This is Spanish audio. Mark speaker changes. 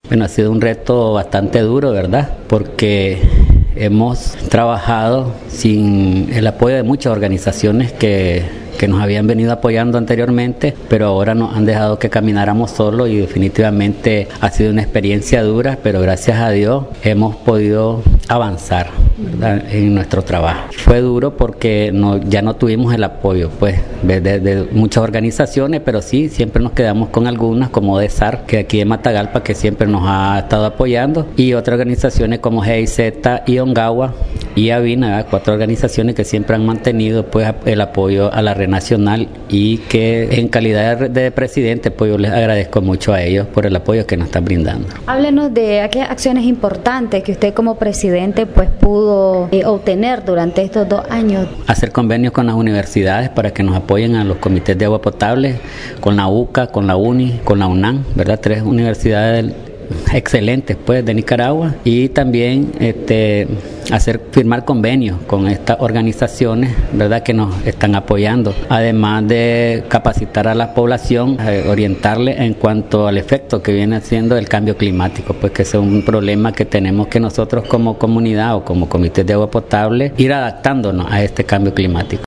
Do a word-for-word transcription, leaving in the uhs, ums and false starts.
Speaker 1: Bueno, ha sido un reto bastante duro, ¿verdad? Porque hemos trabajado sin el apoyo de muchas organizaciones que, que nos habían venido apoyando anteriormente, pero ahora nos han dejado que camináramos solos y definitivamente ha sido una experiencia dura, pero gracias a Dios hemos podido avanzar, ¿verdad?, en nuestro trabajo. Fue duro porque no, ya no tuvimos el apoyo pues de, de, de muchas organizaciones, pero sí, siempre nos quedamos con algunas como D E S A R, que aquí de Matagalpa, que siempre nos ha estado apoyando, y otras organizaciones como G I Z y Ongawa y Avina, ¿verdad?, cuatro organizaciones que siempre han mantenido pues el apoyo a la red nacional, y que en calidad de, de presidente pues yo les agradezco mucho a ellos por el apoyo que nos están brindando.
Speaker 2: Háblenos de aquellas acciones importantes que usted como presidente pues pudo eh, obtener durante estos dos años.
Speaker 1: Hacer convenios con las universidades para que nos apoyen a los comités de agua potable, con la U C A, con la UNI, con la UNAM, ¿verdad? Tres universidades excelentes pues de Nicaragua, y también este hacer firmar convenios con estas organizaciones, ¿verdad?, que nos están apoyando, además de capacitar a la población, eh, orientarle en cuanto al efecto que viene haciendo el cambio climático, pues que es un problema que tenemos que nosotros como comunidad o como comités de agua potable ir adaptándonos a este cambio climático.